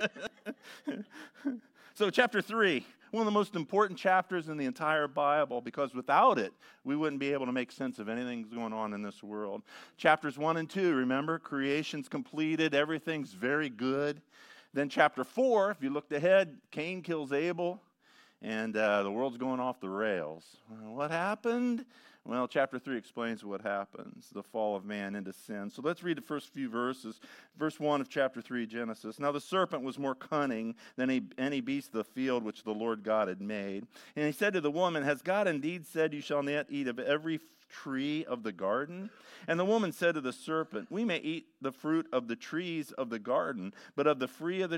So chapter 3, one of the most important chapters in the entire Bible, because without it, we wouldn't be able to make sense of anything that's going on in this world. Chapters 1 and 2, remember, creation's completed, everything's very good. Then chapter 4, if you looked ahead, Cain kills Abel, and the world's going off the rails. What happened? Well, chapter 3 explains what happens, the fall of man into sin. So let's read the first few verses. Verse 1 of chapter 3, Genesis. Now the serpent was more cunning than any beast of the field which the Lord God had made. And he said to the woman, has God indeed said, you shall not eat of every tree of the garden? And the woman said to the serpent, we may eat the fruit of the trees of the garden, but of the fruit of the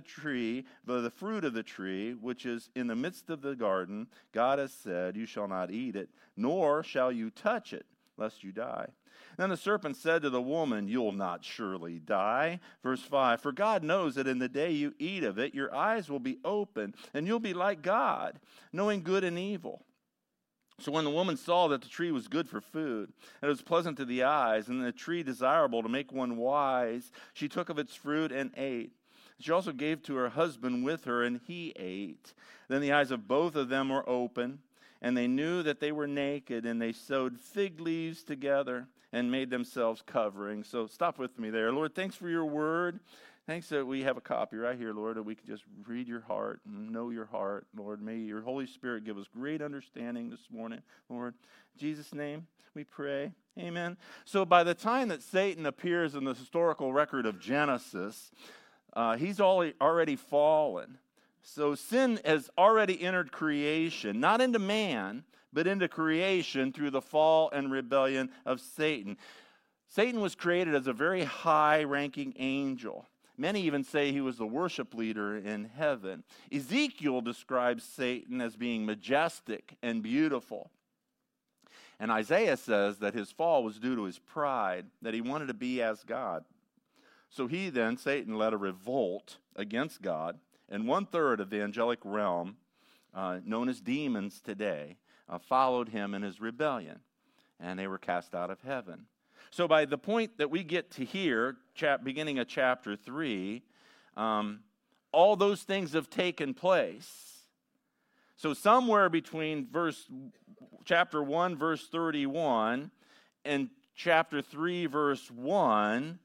tree, which is in the midst of the garden, God has said, you shall not eat it, nor shall you touch it, lest you die. Then the serpent said to the woman, you'll not surely die. Verse 5, for God knows that in the day you eat of it, your eyes will be open, and you'll be like God, knowing good and evil. So when the woman saw that the tree was good for food, and it was pleasant to the eyes, and the tree desirable to make one wise, she took of its fruit and ate. She also gave to her husband with her, and he ate. Then the eyes of both of them were open, and they knew that they were naked, and they sewed fig leaves together and made themselves coverings. So stop with me there. Lord, thanks for your word. Thanks that we have a copy right here, Lord, that we can just read your heart and know your heart. Lord, may your Holy Spirit give us great understanding this morning, Lord. In Jesus' name we pray. Amen. So by the time that Satan appears in the historical record of Genesis, he's already fallen. So sin has already entered creation, not into man, but into creation through the fall and rebellion of Satan. Satan was created as a very high-ranking angel. Many even say he was the worship leader in heaven. Ezekiel describes Satan as being majestic and beautiful. And Isaiah says that his fall was due to his pride, that he wanted to be as God. So Satan led a revolt against God, and 1/3 of the angelic realm, known as demons today, followed him in his rebellion, and they were cast out of heaven. So by the point that we get to here, beginning of chapter 3, all those things have taken place. So somewhere between chapter 1, verse 31, and chapter 3, verse 1,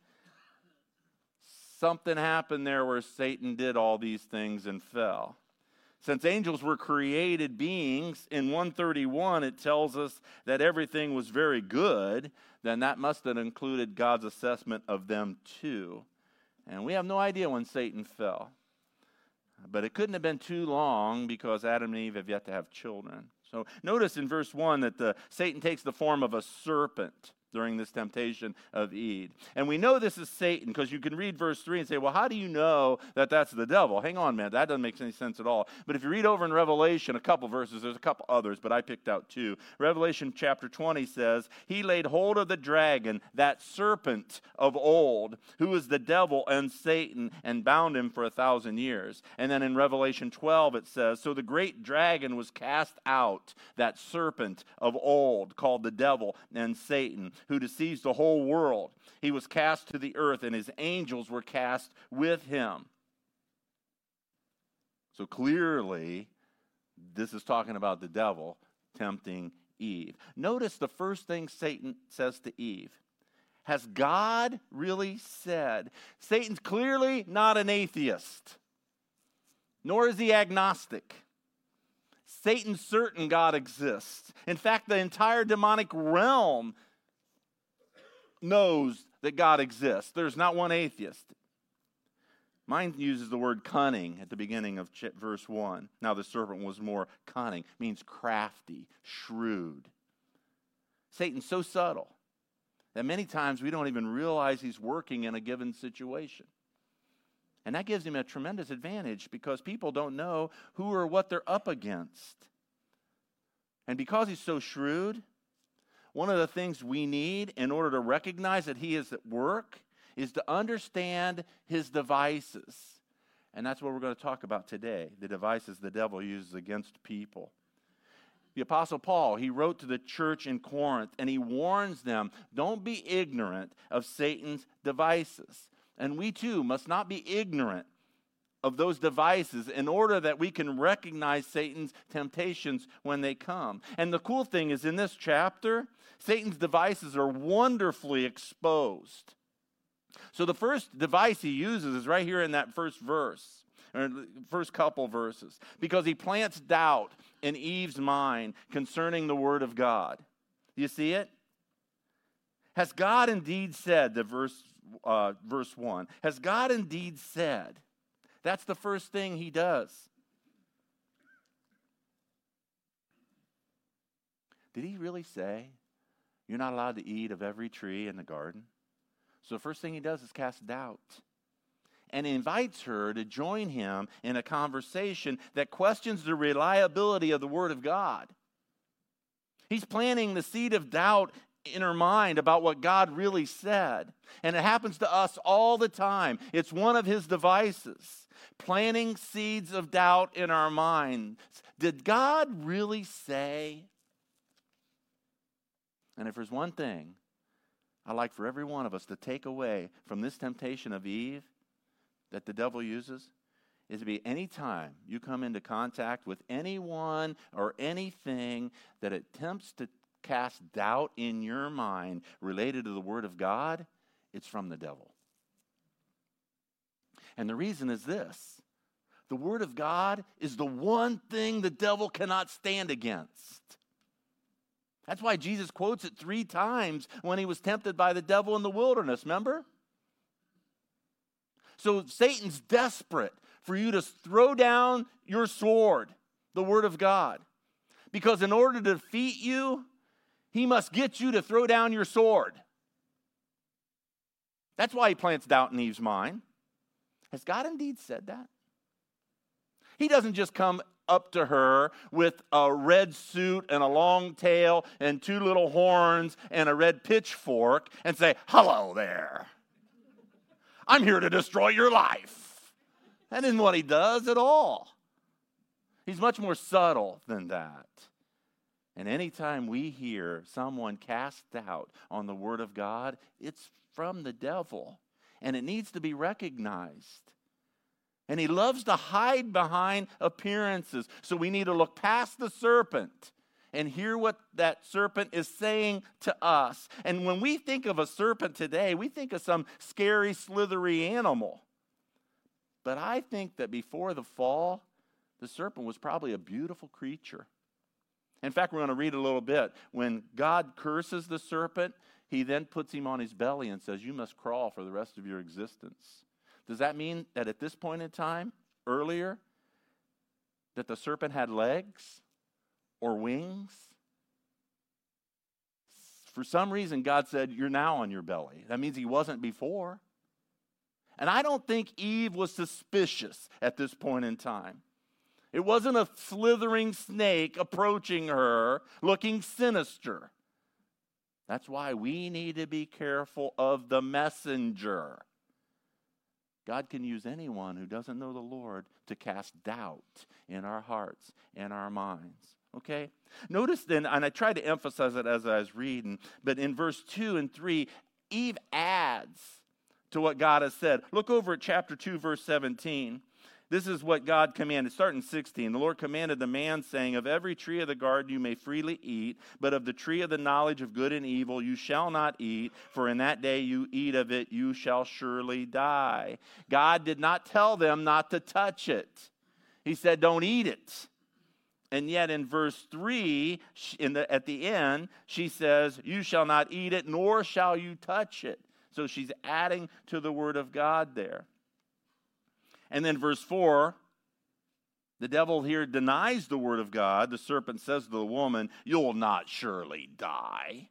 something happened there where Satan did all these things and fell. Since angels were created beings, in 131 it tells us that everything was very good, then that must have included God's assessment of them too. And we have no idea when Satan fell. But it couldn't have been too long because Adam and Eve have yet to have children. So notice in verse 1 that Satan takes the form of a serpent during this temptation of Eve. And we know this is Satan because you can read verse 3 and say, well, how do you know that that's the devil? Hang on, man, that doesn't make any sense at all. But if you read over in Revelation, a couple verses, there's a couple others, but I picked out 2. Revelation chapter 20 says, he laid hold of the dragon, that serpent of old, who is the devil and Satan, and bound him for 1,000 years. And then in Revelation 12 it says, so the great dragon was cast out, that serpent of old, called the devil and Satan, who deceives the whole world. He was cast to the earth, and his angels were cast with him. So clearly, this is talking about the devil tempting Eve. Notice the first thing Satan says to Eve. Has God really said? Satan's clearly not an atheist, nor is he agnostic. Satan's certain God exists. In fact, the entire demonic realm knows that God exists. There's not one atheist. Mine uses the word cunning at the beginning of verse 1. Now the serpent was more cunning, means crafty, shrewd. Satan's so subtle that many times we don't even realize he's working in a given situation. And that gives him a tremendous advantage because people don't know who or what they're up against. And because he's so shrewd, one of the things we need in order to recognize that he is at work is to understand his devices. And that's what we're going to talk about today, the devices the devil uses against people. The Apostle Paul, he wrote to the church in Corinth, and he warns them, don't be ignorant of Satan's devices. And we too must not be ignorant of those devices in order that we can recognize Satan's temptations when they come. And the cool thing is, in this chapter, Satan's devices are wonderfully exposed. So the first device he uses is right here in that first verse, or first couple verses, because he plants doubt in Eve's mind concerning the Word of God. You see it? Has God indeed said, the verse 1, has God indeed said? That's the first thing he does. Did he really say, you're not allowed to eat of every tree in the garden? So the first thing he does is cast doubt. And invites her to join him in a conversation that questions the reliability of the Word of God. He's planting the seed of doubt in her mind about what God really said. And it happens to us all the time. It's one of his devices, planting seeds of doubt in our minds. Did God really say? And if there's one thing I'd like for every one of us to take away from this temptation of Eve that the devil uses, is to be any time you come into contact with anyone or anything that attempts to cast doubt in your mind related to the Word of God, it's from the devil. And the reason is this: the Word of God is the one thing the devil cannot stand against. That's why Jesus quotes it 3 times when he was tempted by the devil in the wilderness, remember? So Satan's desperate for you to throw down your sword, the Word of God. Because in order to defeat you, he must get you to throw down your sword. That's why he plants doubt in Eve's mind. Has God indeed said that? He doesn't just come up to her with a red suit and a long tail and 2 little horns and a red pitchfork and say, hello there. I'm here to destroy your life. That isn't what he does at all. He's much more subtle than that. And anytime we hear someone cast doubt on the Word of God, it's from the devil. And it needs to be recognized. And he loves to hide behind appearances. So we need to look past the serpent and hear what that serpent is saying to us. And when we think of a serpent today, we think of some scary, slithery animal. But I think that before the fall, the serpent was probably a beautiful creature. In fact, we're going to read a little bit. When God curses the serpent, he then puts him on his belly and says, you must crawl for the rest of your existence. Does that mean that at this point in time, earlier, that the serpent had legs or wings? For some reason, God said, you're now on your belly. That means he wasn't before. And I don't think Eve was suspicious at this point in time. It wasn't a slithering snake approaching her, looking sinister. That's why we need to be careful of the messenger. God can use anyone who doesn't know the Lord to cast doubt in our hearts and our minds. Okay? Notice then, and I tried to emphasize it as I was reading, but in verse 2 and 3, Eve adds to what God has said. Look over at chapter 2, verse 17. This is what God commanded. Start in 16. The Lord commanded the man, saying, of every tree of the garden you may freely eat, but of the tree of the knowledge of good and evil you shall not eat, for in that day you eat of it, you shall surely die. God did not tell them not to touch it. He said, don't eat it. And yet in verse 3, at the end, she says, you shall not eat it, nor shall you touch it. So she's adding to the Word of God there. And then verse 4, the devil here denies the Word of God. The serpent says to the woman, you'll not surely die.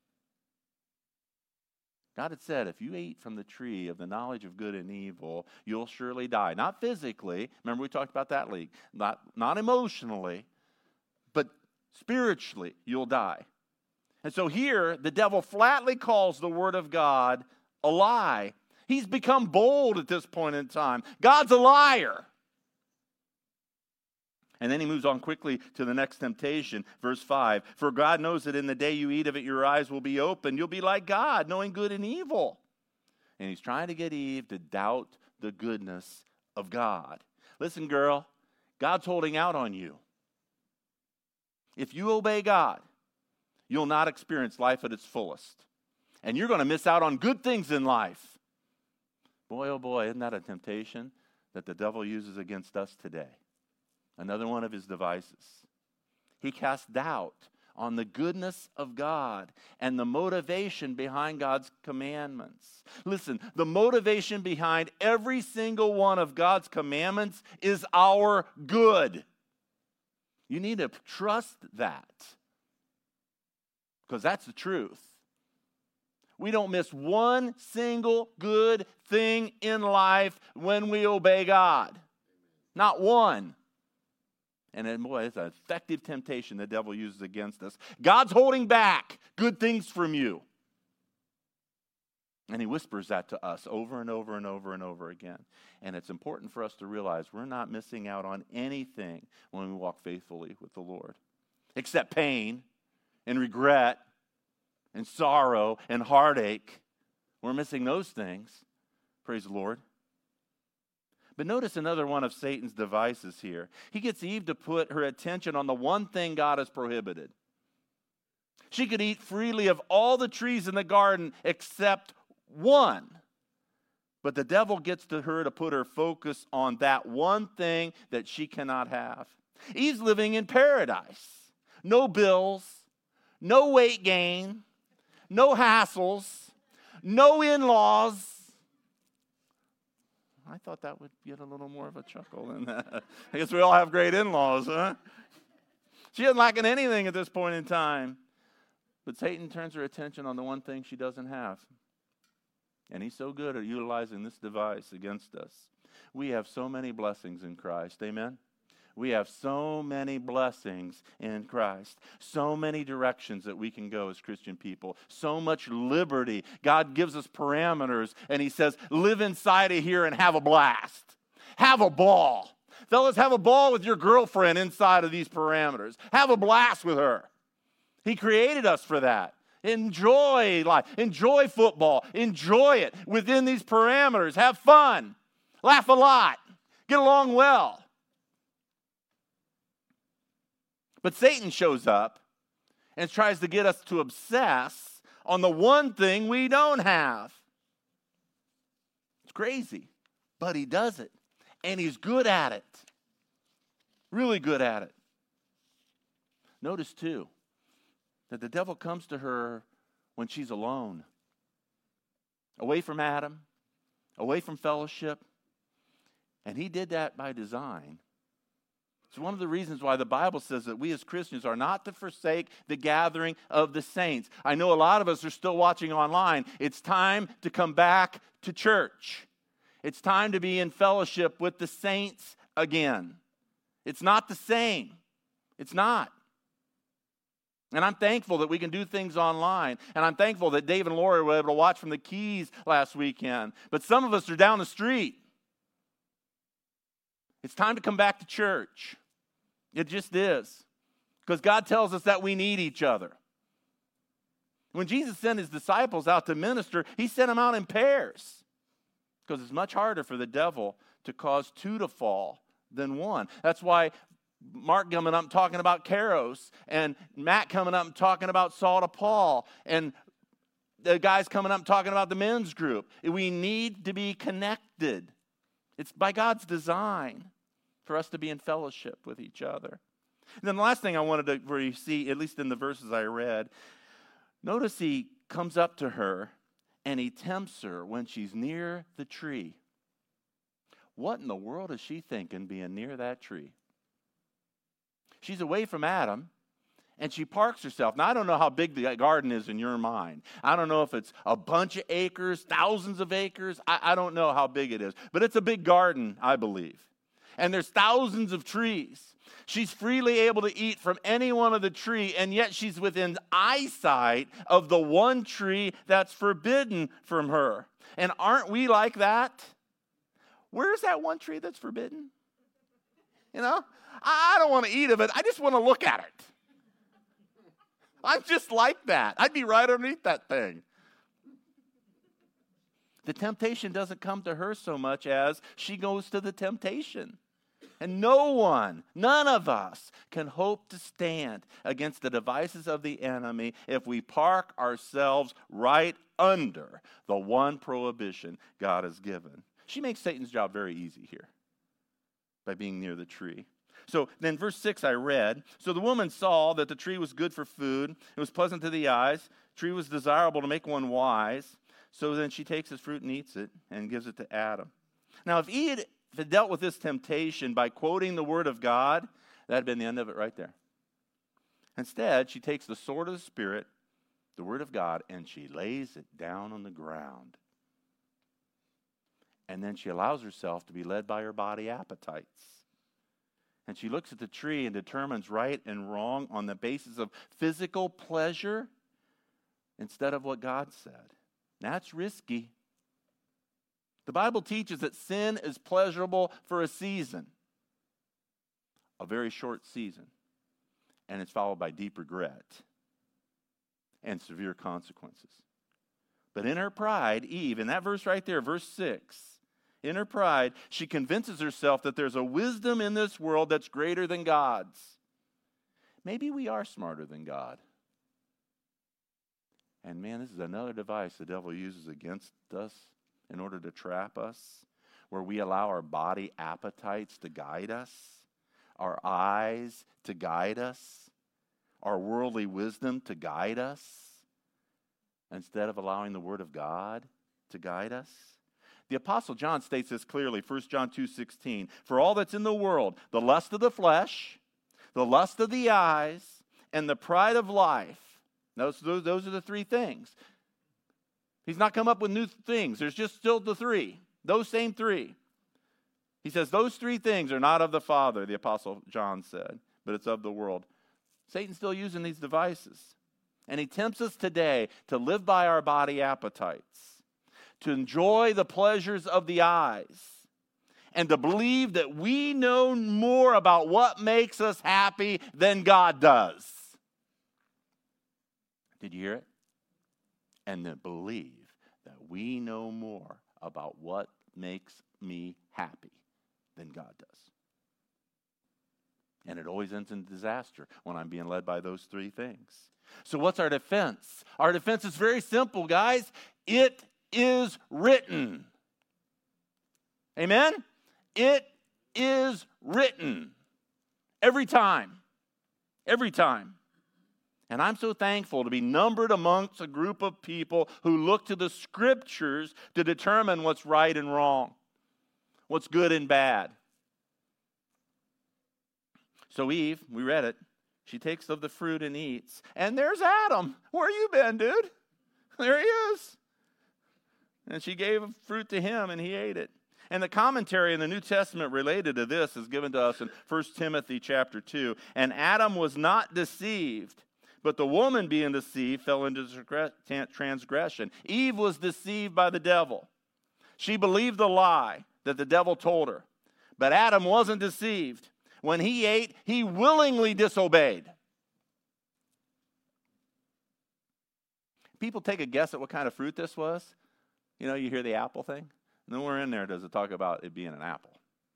God had said, if you eat from the tree of the knowledge of good and evil, you'll surely die. Not physically. Remember we talked about that, Lee. Not emotionally, but spiritually, you'll die. And so here, the devil flatly calls the Word of God a lie. He's become bold at this point in time. God's a liar. And then he moves on quickly to the next temptation, verse 5. For God knows that in the day you eat of it, your eyes will be opened. You'll be like God, knowing good and evil. And he's trying to get Eve to doubt the goodness of God. Listen, girl, God's holding out on you. If you obey God, you'll not experience life at its fullest. And you're going to miss out on good things in life. Boy, oh boy, isn't that a temptation that the devil uses against us today? Another one of his devices. He casts doubt on the goodness of God and the motivation behind God's commandments. Listen, the motivation behind every single one of God's commandments is our good. You need to trust that, because that's the truth. We don't miss one single good thing in life when we obey God. Not one. And then, boy, it's an effective temptation the devil uses against us. God's holding back good things from you. And he whispers that to us over and over and over and over again. And it's important for us to realize we're not missing out on anything when we walk faithfully with the Lord, except pain and regret and sorrow and heartache. We're missing those things. Praise the Lord. But notice another one of Satan's devices here. He gets Eve to put her attention on the one thing God has prohibited. She could eat freely of all the trees in the garden except one. But the devil gets to her to put her focus on that one thing that she cannot have. Eve's living in paradise. No bills, no weight gain, no hassles, no in-laws. I thought that would get a little more of a chuckle than that. I guess we all have great in-laws, huh? She isn't lacking anything at this point in time. But Satan turns her attention on the one thing she doesn't have. And he's so good at utilizing this device against us. We have so many blessings in Christ. Amen? We have so many blessings in Christ. So many directions that we can go as Christian people. So much liberty. God gives us parameters, and he says, live inside of here and have a blast. Have a ball. Fellas, have a ball with your girlfriend inside of these parameters. Have a blast with her. He created us for that. Enjoy life. Enjoy football. Enjoy it within these parameters. Have fun. Laugh a lot. Get along well. But Satan shows up and tries to get us to obsess on the one thing we don't have. It's crazy, but he does it. And he's good at it. Really good at it. Notice, too, that the devil comes to her when she's alone. Away from Adam, away from fellowship. And he did that by design. It's one of the reasons why the Bible says that we as Christians are not to forsake the gathering of the saints. I know a lot of us are still watching online. It's time to come back to church. It's time to be in fellowship with the saints again. It's not the same. It's not. And I'm thankful that we can do things online. And I'm thankful that Dave and Lori were able to watch from the Keys last weekend. But some of us are down the street. It's time to come back to church. It just is. Because God tells us that we need each other. When Jesus sent his disciples out to minister, he sent them out in pairs. Because it's much harder for the devil to cause two to fall than one. That's why Mark coming up talking about Kairos, and Matt coming up and talking about Saul to Paul, and the guys coming up talking about the men's group. We need to be connected. It's by God's design for us to be in fellowship with each other. And then the last thing I wanted to where you see, at least in the verses I read, notice he comes up to her and he tempts her when she's near the tree. What in the world is she thinking being near that tree? She's away from Adam, and she parks herself. Now, I don't know how big the garden is in your mind. I don't know if it's a bunch of acres, thousands of acres. I don't know how big it is. But it's a big garden, I believe. And there's thousands of trees. She's freely able to eat from any one of the tree, and yet she's within eyesight of the one tree that's forbidden from her. And aren't we like that? Where's that one tree that's forbidden? You know, I don't want to eat of it. I just want to look at it. I'm just like that. I'd be right underneath that thing. The temptation doesn't come to her so much as she goes to the temptation. And no one, none of us, can hope to stand against the devices of the enemy if we park ourselves right under the one prohibition God has given. She makes Satan's job very easy here by being near the tree. So then verse 6 I read, so the woman saw that the tree was good for food, it was pleasant to the eyes, the tree was desirable to make one wise. So then she takes his fruit and eats it and gives it to Adam. Now if Eve had dealt with this temptation by quoting the word of God, that had been the end of it right there. Instead, she takes the sword of the Spirit, the word of God, and she lays it down on the ground. And then she allows herself to be led by her body appetites. And she looks at the tree and determines right and wrong on the basis of physical pleasure instead of what God said. That's risky. The Bible teaches that sin is pleasurable for a season, a very short season, and it's followed by deep regret and severe consequences. But in her pride, Eve, in that verse right there, verse 6, in her pride, she convinces herself that there's a wisdom in this world that's greater than God's. Maybe we are smarter than God. And man, this is another device the devil uses against us in order to trap us, where we allow our body appetites to guide us, our eyes to guide us, our worldly wisdom to guide us, instead of allowing the Word of God to guide us. The Apostle John states this clearly, 1 John 2:16, for all that's in the world, the lust of the flesh, the lust of the eyes, and the pride of life. Those are the three things. He's not come up with new things. There's just still the three. Those same three. He says those three things are not of the Father, the Apostle John said, but it's of the world. Satan's still using these devices. And he tempts us today to live by our body appetites, to enjoy the pleasures of the eyes, and to believe that we know more about what makes us happy than God does. Did you hear it? And to believe that we know more about what makes me happy than God does. And it always ends in disaster when I'm being led by those three things. So what's our defense? Our defense is very simple, guys. It is written. Amen? It is written. Every time. Every time. And I'm so thankful to be numbered amongst a group of people who look to the Scriptures to determine what's right and wrong, what's good and bad. So Eve, we read it, she takes of the fruit and eats. And there's Adam. Where you been, dude? There he is. And she gave fruit to him, and he ate it. And the commentary in the New Testament related to this is given to us in 1 Timothy chapter 2. And Adam was not deceived, but the woman being deceived fell into transgression. Eve was deceived by the devil. She believed the lie that the devil told her. But Adam wasn't deceived. When he ate, he willingly disobeyed. People take a guess at what kind of fruit this was. You know, you hear the apple thing. Nowhere in there does it talk about it being an apple.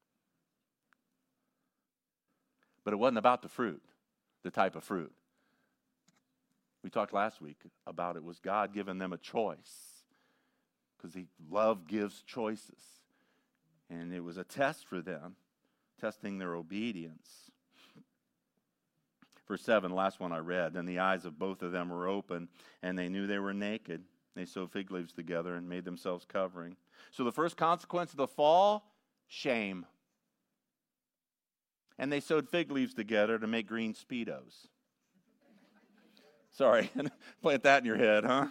But it wasn't about the fruit, the type of fruit. We talked last week about it was God giving them a choice, because love gives choices. And it was a test for them, testing their obedience. Verse 7, last one I read, then the eyes of both of them were open, and they knew they were naked. They sewed fig leaves together and made themselves covering. So the first consequence of the fall, shame. And they sewed fig leaves together to make green Speedos. Sorry, plant that in your head, huh?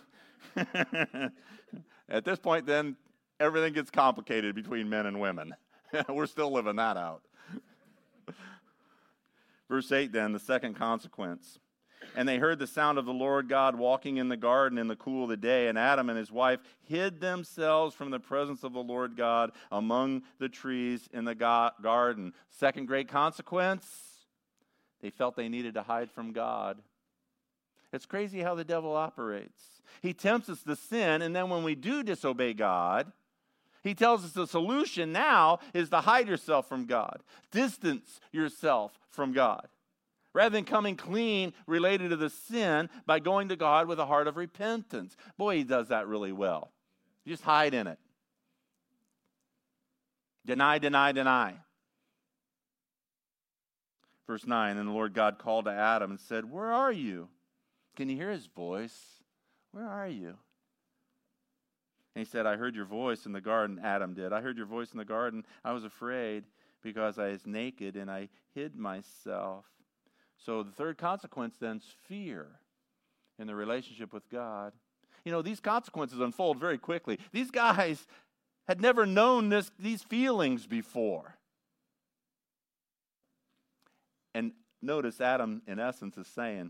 At this point, then, everything gets complicated between men and women. We're still living that out. Verse 8, then, the second consequence. And they heard the sound of the Lord God walking in the garden in the cool of the day, and Adam and his wife hid themselves from the presence of the Lord God among the trees in the garden. Second great consequence, they felt they needed to hide from God. It's crazy how the devil operates. He tempts us to sin, and then when we do disobey God, he tells us the solution now is to hide yourself from God. Distance yourself from God. Rather than coming clean related to the sin by going to God with a heart of repentance. Boy, he does that really well. You just hide in it. Deny, deny, deny. Verse 9, and the Lord God called to Adam and said, where are you? Can you hear his voice? Where are you? And he said, I heard your voice in the garden. Adam did. I heard your voice in the garden. I was afraid because I was naked and I hid myself. So the third consequence then is fear in the relationship with God. You know, these consequences unfold very quickly. These guys had never known these feelings before. And notice Adam, in essence, is saying,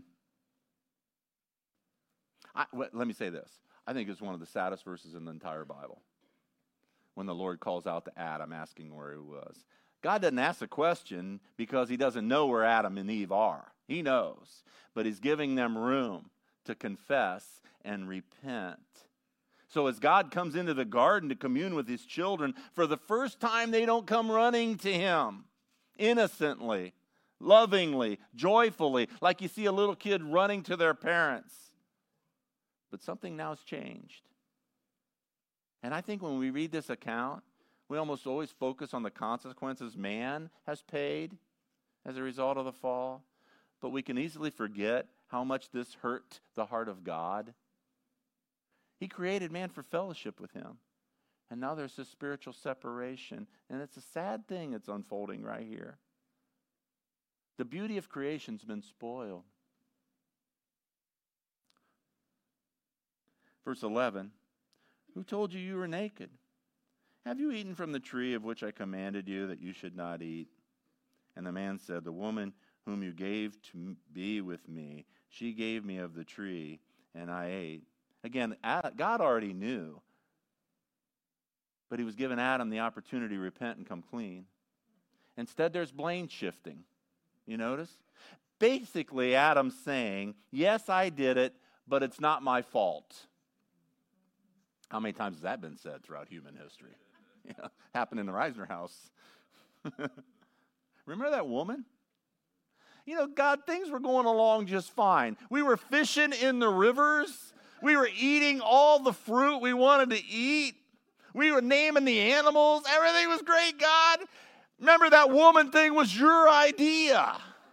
let me say this. I think it's one of the saddest verses in the entire Bible. When the Lord calls out to Adam asking where he was. God doesn't ask the question because he doesn't know where Adam and Eve are. He knows. But he's giving them room to confess and repent. So as God comes into the garden to commune with his children, for the first time they don't come running to him innocently, lovingly, joyfully, like you see a little kid running to their parents. But something now has changed. And I think when we read this account, we almost always focus on the consequences man has paid as a result of the fall. But we can easily forget how much this hurt the heart of God. He created man for fellowship with him. And now there's this spiritual separation. And it's a sad thing that's unfolding right here. The beauty of creation's been spoiled. Verse 11, who told you you were naked? Have you eaten from the tree of which I commanded you that you should not eat? And the man said, the woman whom you gave to be with me, she gave me of the tree, and I ate. Again, God already knew, but he was giving Adam the opportunity to repent and come clean. Instead, there's blame shifting. You notice? Basically, Adam's saying, yes, I did it, but it's not my fault. How many times has that been said throughout human history? Happened in the Reisner house. Remember that woman? You know, God, things were going along just fine. We were fishing in the rivers. We were eating all the fruit we wanted to eat. We were naming the animals. Everything was great, God. Remember that woman thing was your idea.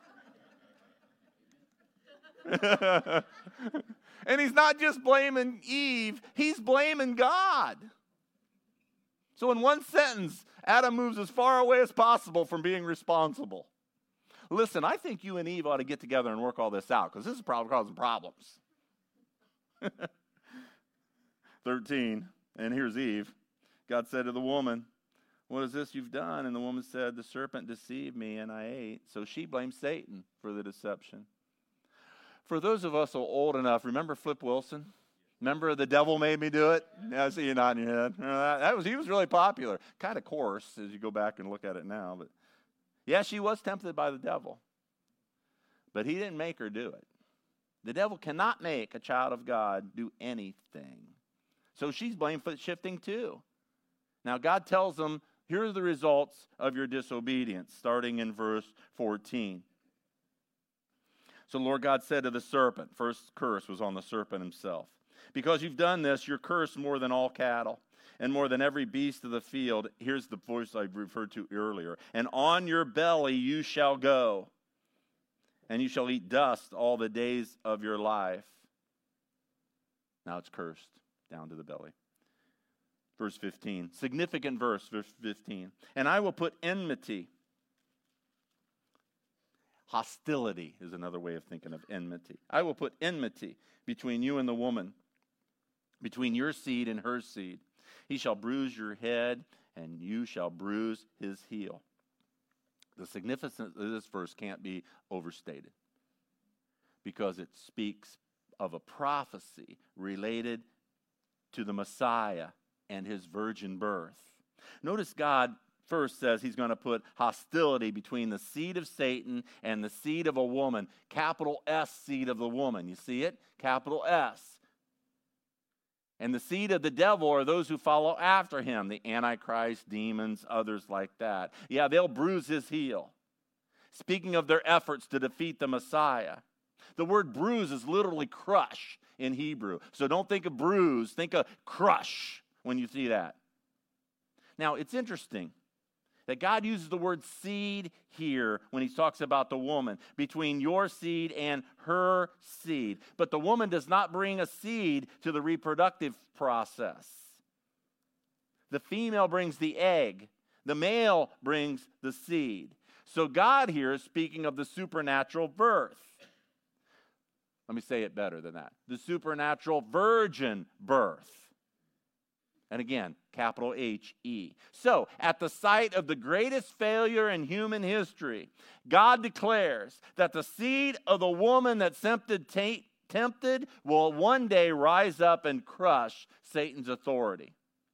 And he's not just blaming Eve, he's blaming God. So in one sentence, Adam moves as far away as possible from being responsible. Listen, I think you and Eve ought to get together and work all this out, because this is probably causing problems. 13, and here's Eve. God said to the woman, what is this you've done? And the woman said, the serpent deceived me and I ate. So she blamed Satan for the deception. For those of us who are old enough, remember Flip Wilson? Remember The Devil Made Me Do It? Yeah, I see you nodding your head. He was really popular. Kind of coarse as you go back and look at it now. But yeah, she was tempted by the devil. But he didn't make her do it. The devil cannot make a child of God do anything. So she's blame shifting too. Now God tells them, here are the results of your disobedience, starting in verse 14. So the Lord God said to the serpent, first curse was on the serpent himself. Because you've done this, you're cursed more than all cattle and more than every beast of the field. Here's the voice I referred to earlier. And on your belly you shall go, and you shall eat dust all the days of your life. Now it's cursed down to the belly. Verse 15, significant verse 15. And I will put enmity. Hostility is another way of thinking of enmity. I will put enmity between you and the woman, between your seed and her seed. He shall bruise your head, and you shall bruise his heel. The significance of this verse can't be overstated because it speaks of a prophecy related to the Messiah and his virgin birth. Notice God first says he's going to put hostility between the seed of Satan and the seed of a woman. Capital S, seed of the woman. You see it? Capital S. And the seed of the devil are those who follow after him, the Antichrist, demons, others like that. Yeah, they'll bruise his heel. Speaking of their efforts to defeat the Messiah, the word bruise is literally crush in Hebrew. So don't think of bruise, think of crush when you see that. Now, it's interesting that God uses the word seed here when he talks about the woman, between your seed and her seed. But the woman does not bring a seed to the reproductive process. The female brings the egg. The male brings the seed. So God here is speaking of the supernatural birth. Let me say it better than that. The supernatural virgin birth. And again, capital H-E. So, at the site of the greatest failure in human history, God declares that the seed of the woman that tempted will one day rise up and crush Satan's authority.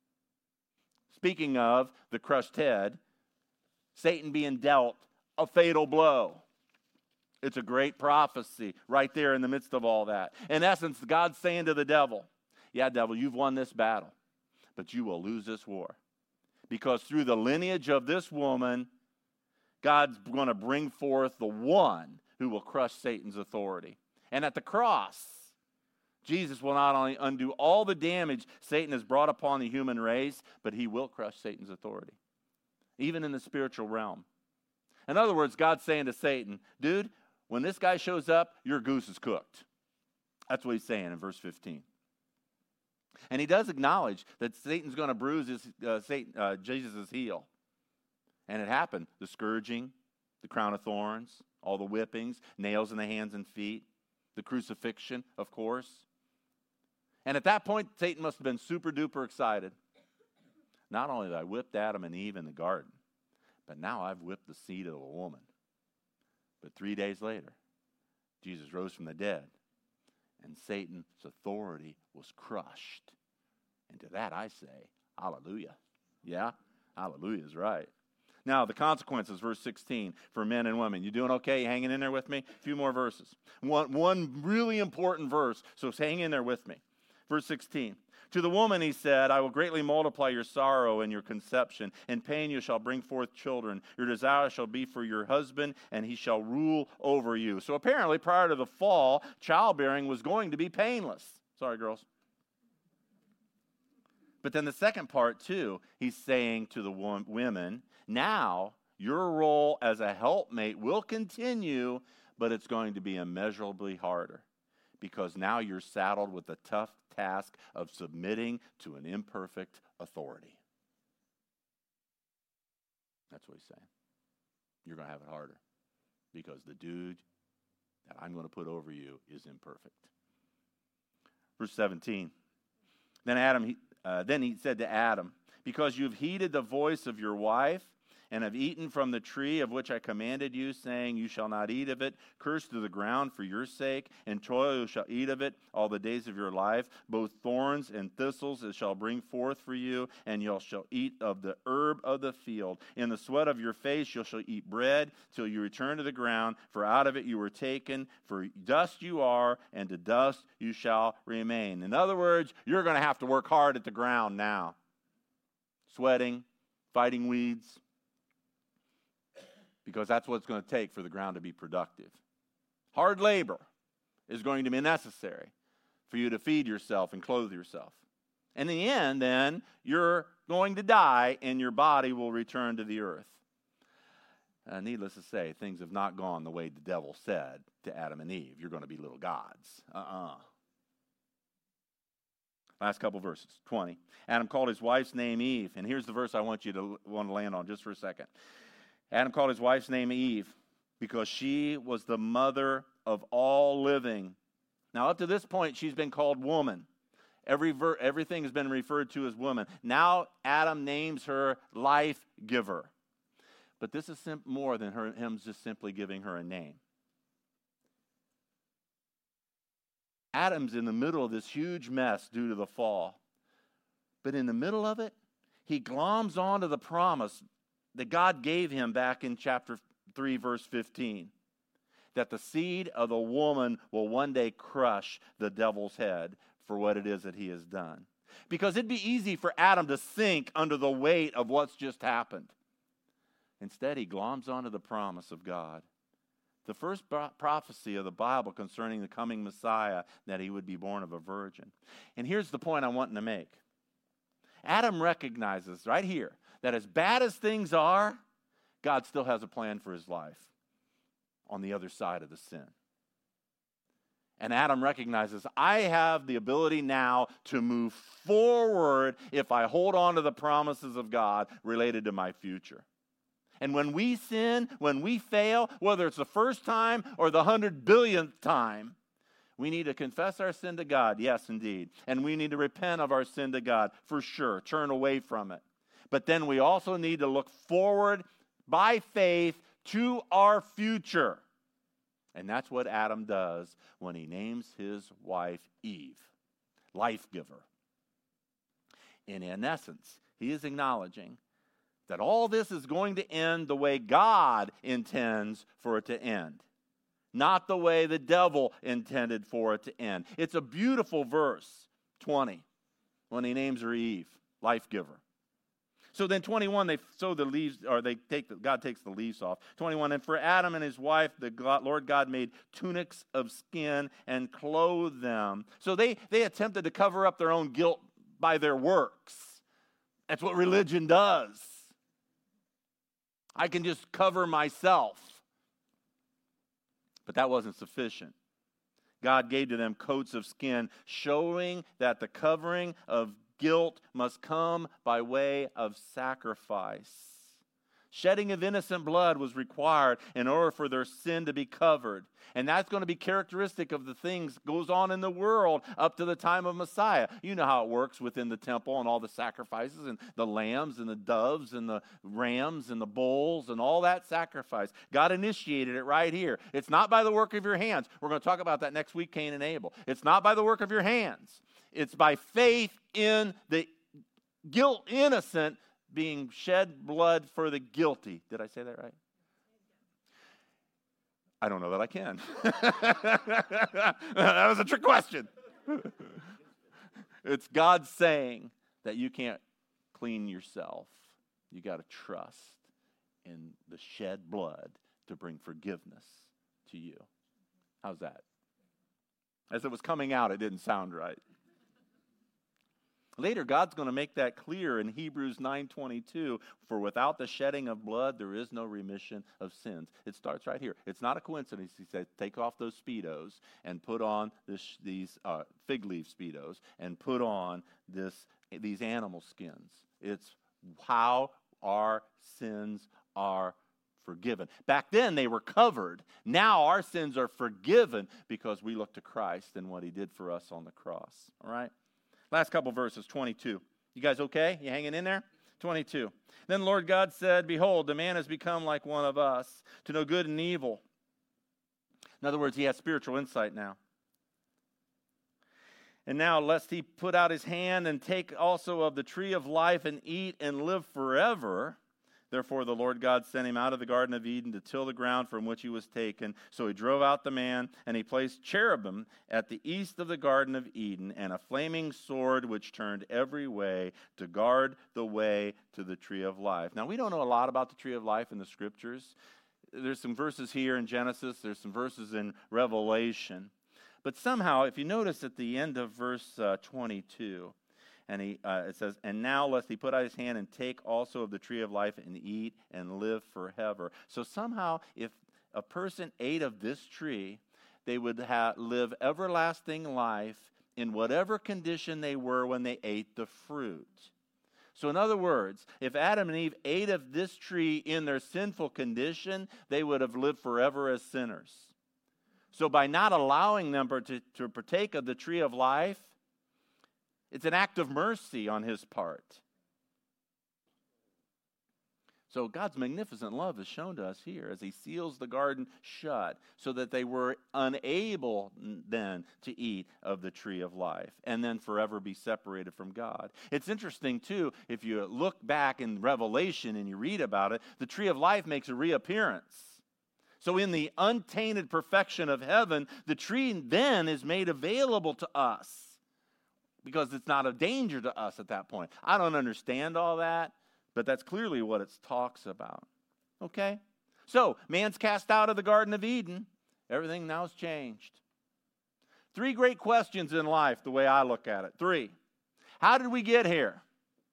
Speaking of the crushed head, Satan being dealt a fatal blow. It's a great prophecy right there in the midst of all that. In essence, God's saying to the devil, yeah, devil, you've won this battle, but you will lose this war. Because through the lineage of this woman, God's going to bring forth the one who will crush Satan's authority. And at the cross, Jesus will not only undo all the damage Satan has brought upon the human race, but he will crush Satan's authority, even in the spiritual realm. In other words, God's saying to Satan, dude, when this guy shows up, your goose is cooked. That's what he's saying in verse 15. And he does acknowledge that Satan's going to bruise Jesus' heel. And it happened. The scourging, the crown of thorns, all the whippings, nails in the hands and feet, the crucifixion, of course. And at that point, Satan must have been super duper excited. Not only did I whip Adam and Eve in the garden, but now I've whipped the seed of a woman. But 3 days later, Jesus rose from the dead, and Satan's authority was crushed. And to that I say, hallelujah. Yeah, hallelujah is right. Now, the consequences, verse 16, for men and women. You doing okay? You hanging in there with me? A few more verses. One really important verse, so hang in there with me. Verse 16. To the woman he said, I will greatly multiply your sorrow and your conception. In pain you shall bring forth children. Your desire shall be for your husband, and he shall rule over you. So apparently, prior to the fall, childbearing was going to be painless. Sorry, girls. But then the second part, too, he's saying to the women, now your role as a helpmate will continue, but it's going to be immeasurably harder. Because now you're saddled with the tough task of submitting to an imperfect authority. That's what he's saying. You're going to have it harder. Because the dude that I'm going to put over you is imperfect. Verse 17. Then he said to Adam, because you've heeded the voice of your wife, and have eaten from the tree of which I commanded you, saying, you shall not eat of it. Cursed to the ground for your sake, and toil you shall eat of it all the days of your life. Both thorns and thistles it shall bring forth for you, and you shall eat of the herb of the field. In the sweat of your face you shall eat bread, till you return to the ground, for out of it you were taken. For dust you are, and to dust you shall remain. In other words, you're going to have to work hard at the ground now. Sweating, fighting weeds. Because that's what it's going to take for the ground to be productive. Hard labor is going to be necessary for you to feed yourself and clothe yourself. And in the end, then, you're going to die and your body will return to the earth. Needless to say, things have not gone the way the devil said to Adam and Eve. You're going to be little gods. Last couple verses, 20. Adam called his wife's name Eve. And here's the verse I want to land on just for a second. Adam called his wife's name Eve because she was the mother of all living. Now, up to this point, she's been called woman. Everything has been referred to as woman. Now, Adam names her life giver. But this is more than him just simply giving her a name. Adam's in the middle of this huge mess due to the fall. But in the middle of it, he gloms onto the promise that God gave him back in chapter 3, verse 15. That the seed of the woman will one day crush the devil's head for what it is that he has done. Because it'd be easy for Adam to sink under the weight of what's just happened. Instead, he gloms onto the promise of God. The first prophecy of the Bible concerning the coming Messiah, that he would be born of a virgin. And here's the point I want to make. Adam recognizes right here that as bad as things are, God still has a plan for his life on the other side of the sin. And Adam recognizes, I have the ability now to move forward if I hold on to the promises of God related to my future. And when we sin, when we fail, whether it's the first time or the 100 billionth time, we need to confess our sin to God, yes, indeed. And we need to repent of our sin to God, for sure, turn away from it. But then we also need to look forward by faith to our future. And that's what Adam does when he names his wife Eve, life giver. And in essence, he is acknowledging that all this is going to end the way God intends for it to end, not the way the devil intended for it to end. It's a beautiful verse, 20, when he names her Eve, life giver. So then 21, they sow the leaves, or God takes the leaves off. 21, and for Adam and his wife, Lord God made tunics of skin and clothed them. So they attempted to cover up their own guilt by their works. That's what religion does. I can just cover myself. But that wasn't sufficient. God gave to them coats of skin, showing that the covering of guilt must come by way of sacrifice. Shedding of innocent blood was required in order for their sin to be covered. And that's going to be characteristic of the things that goes on in the world up to the time of Messiah. You know how it works within the temple and all the sacrifices and the lambs and the doves and the rams and the bulls and all that sacrifice. God initiated it right here. It's not by the work of your hands. We're going to talk about that next week, Cain and Abel. It's not by the work of your hands. It's by faith in the guilt innocent being shed blood for the guilty. Did I say that right? I don't know that I can. That was a trick question. It's God saying that you can't clean yourself. You got to trust in the shed blood to bring forgiveness to you. How's that? As it was coming out, it didn't sound right. Later, God's going to make that clear in Hebrews 9:22. For without the shedding of blood, there is no remission of sins. It starts right here. It's not a coincidence. He said, take off those Speedos and put on these fig leaf Speedos and put on these animal skins. It's how our sins are forgiven. Back then, they were covered. Now our sins are forgiven because we look to Christ and what he did for us on the cross. All right? Last couple verses, 22. You guys okay? You hanging in there? 22. Then the Lord God said, behold, the man has become like one of us, to know good and evil. In other words, he has spiritual insight now. And now, lest he put out his hand and take also of the tree of life and eat and live forever. Therefore, the Lord God sent him out of the Garden of Eden to till the ground from which he was taken. So he drove out the man, and he placed cherubim at the east of the Garden of Eden, and a flaming sword which turned every way to guard the way to the tree of life. Now, we don't know a lot about the tree of life in the Scriptures. There's some verses here in Genesis. There's some verses in Revelation. But somehow, if you notice at the end of verse 22, and it says, and now lest he put out his hand and take also of the tree of life and eat and live forever. So somehow, if a person ate of this tree, they would live everlasting life in whatever condition they were when they ate the fruit. So in other words, if Adam and Eve ate of this tree in their sinful condition, they would have lived forever as sinners. So by not allowing them to partake of the tree of life, it's an act of mercy on his part. So God's magnificent love is shown to us here as he seals the garden shut so that they were unable then to eat of the tree of life and then forever be separated from God. It's interesting, too, if you look back in Revelation and you read about it, the tree of life makes a reappearance. So in the untainted perfection of heaven, the tree then is made available to us because it's not a danger to us at that point. I don't understand all that. But that's clearly what it talks about. Okay? So, man's cast out of the Garden of Eden. Everything now has changed. 3 great questions in life, the way I look at it. 3. How did we get here?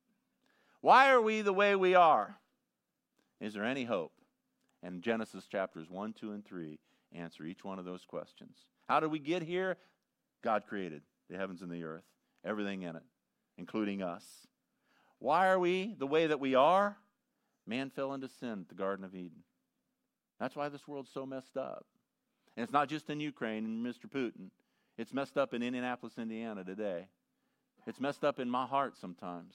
Why are we the way we are? Is there any hope? And Genesis chapters 1, 2, and 3 answer each one of those questions. How did we get here? God created the heavens and the earth, everything in it, including us. Why are we the way that we are? Man fell into sin at the Garden of Eden. That's why this world's so messed up. And it's not just in Ukraine and Mr. Putin. It's messed up in Indianapolis, Indiana today. It's messed up in my heart sometimes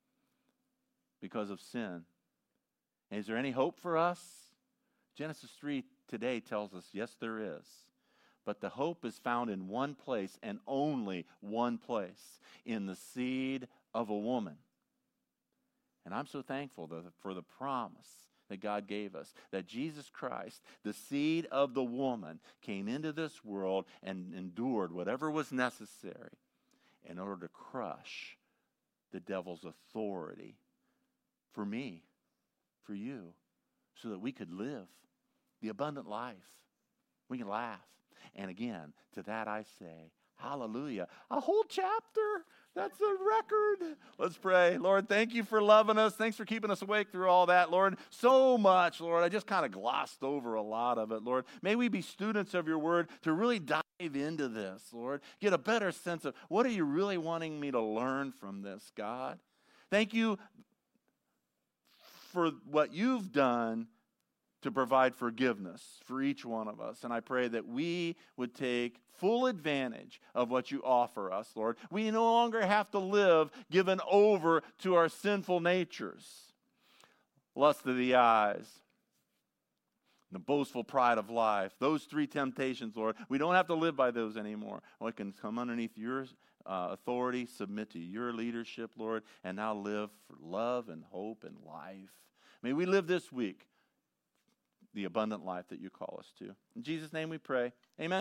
because of sin. And is there any hope for us? Genesis 3 today tells us, yes, there is. But the hope is found in one place and only one place, in the seed of a woman. And I'm so thankful for the promise that God gave us, that Jesus Christ, the seed of the woman, came into this world and endured whatever was necessary in order to crush the devil's authority for me, for you, so that we could live the abundant life. We can laugh. And again, to that I say, hallelujah. A whole chapter. That's a record. Let's pray. Lord, thank you for loving us. Thanks for keeping us awake through all that, Lord. So much, Lord. I just kind of glossed over a lot of it, Lord. May we be students of your word to really dive into this, Lord. Get a better sense of what are you really wanting me to learn from this, God. Thank you for what you've done to provide forgiveness for each one of us. And I pray that we would take full advantage of what you offer us, Lord. We no longer have to live given over to our sinful natures. Lust of the eyes, the boastful pride of life, those 3 temptations, Lord. We don't have to live by those anymore. We can come underneath your authority, submit to your leadership, Lord, and now live for love and hope and life. May we live this week the abundant life that you call us to. In Jesus' name we pray. Amen.